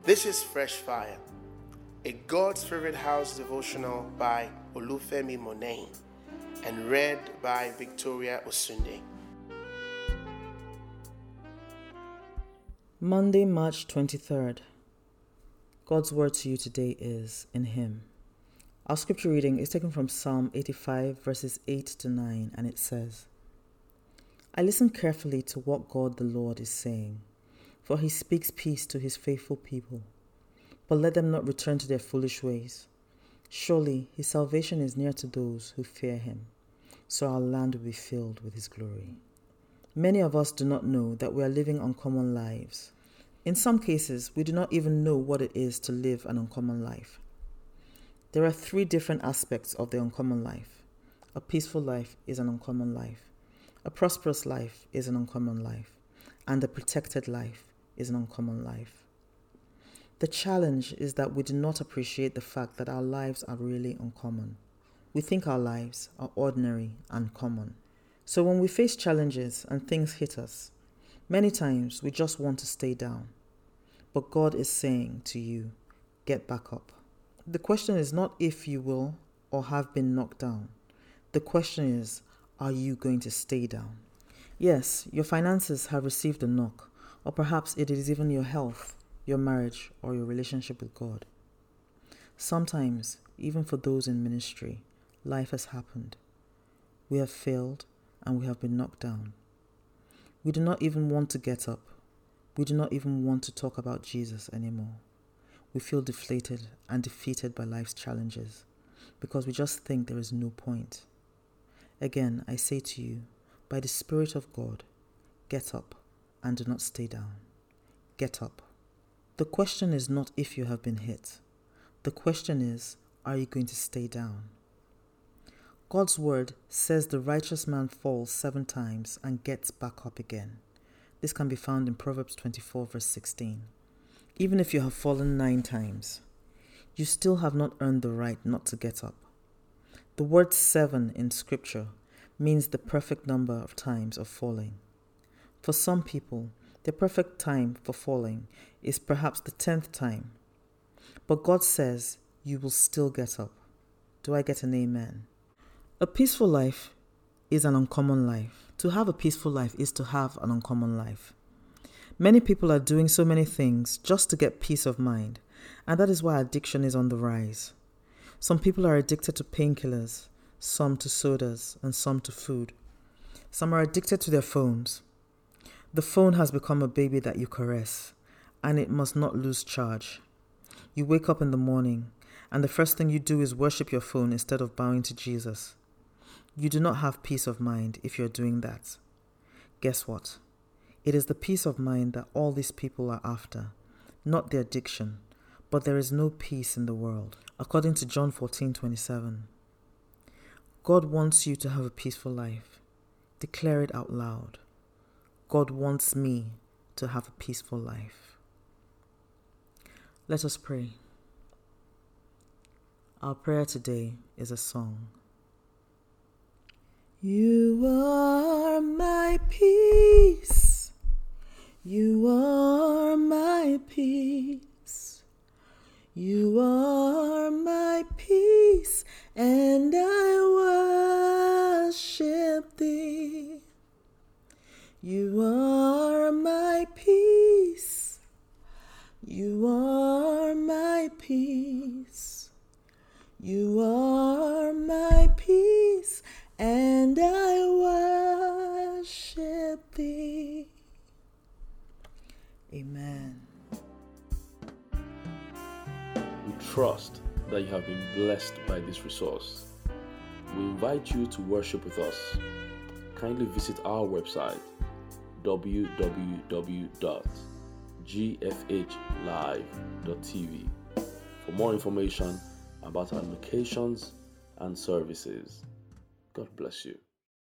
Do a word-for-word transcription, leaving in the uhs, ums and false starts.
This is Fresh Fire, a God's Favorite House devotional by Olufemi Monet and read by Victoria Osunde. Monday, March twenty-third. God's word to you today is in Him. Our scripture reading is taken from Psalm eighty-five, verses eight to nine, and it says, I listen carefully to what God the Lord is saying, for He speaks peace to His faithful people. But let them not return to their foolish ways. Surely His salvation is near to those who fear Him, so our land will be filled with His glory. Many of us do not know that we are living uncommon lives. In some cases, we do not even know what it is to live an uncommon life. There are three different aspects of the uncommon life. A peaceful life is an uncommon life. A prosperous life is an uncommon life. And a protected life is an uncommon life. The challenge is that we do not appreciate the fact that our lives are really uncommon. We think our lives are ordinary and common. So when we face challenges and things hit us, many times we just want to stay down. But God is saying to you, get back up. The question is not if you will or have been knocked down. The question is, are you going to stay down? Yes, your finances have received a knock, or perhaps it is even your health, your marriage, or your relationship with God. Sometimes, even for those in ministry, life has happened. We have failed and we have been knocked down. We do not even want to get up. We do not even want to talk about Jesus anymore. We feel deflated and defeated by life's challenges because we just think there is no point. Again, I say to you, by the Spirit of God, get up and do not stay down. Get up. The question is not if you have been hit. The question is, are you going to stay down? God's word says the righteous man falls seven times and gets back up again. This can be found in Proverbs twenty-four, verse sixteen. Even if you have fallen nine times, you still have not earned the right not to get up. The word seven in Scripture means the perfect number of times of falling. For some people, the perfect time for falling is perhaps the tenth time. But God says you will still get up. Do I get an amen? A peaceful life is an uncommon life. To have a peaceful life is to have an uncommon life. Many people are doing so many things just to get peace of mind, and that is why addiction is on the rise. Some people are addicted to painkillers, some to sodas, and some to food. Some are addicted to their phones. The phone has become a baby that you caress, and it must not lose charge. You wake up in the morning, and the first thing you do is worship your phone instead of bowing to Jesus. You do not have peace of mind if you're doing that. Guess what? It is the peace of mind that all these people are after, not the addiction, but there is no peace in the world. According to John fourteen twenty-seven, God wants you to have a peaceful life. Declare it out loud. God wants me to have a peaceful life. Let us pray. Our prayer today is a song. You are my peace. You are my peace. You are my peace, and I worship Thee. You are my peace. You are my peace. You are my peace, and I worship Thee. Amen. We trust that you have been blessed by this resource. We invite you to worship with us. Kindly visit our website w w w dot g f h live dot t v for more information about our locations and services. God bless you.